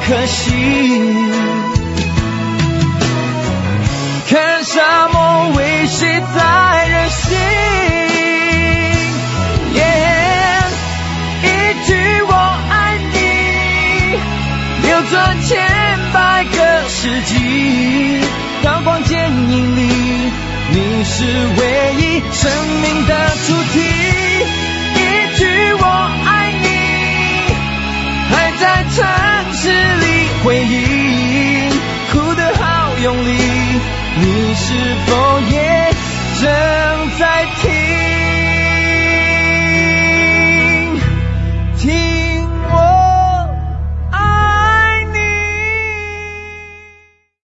可惜。看沙漠为谁在任性，一句我爱你留着千百个世纪，刀光剑影里你是唯一生命的主题。一句我爱你还在城市里回忆，哭得好用力，你是否也正在听？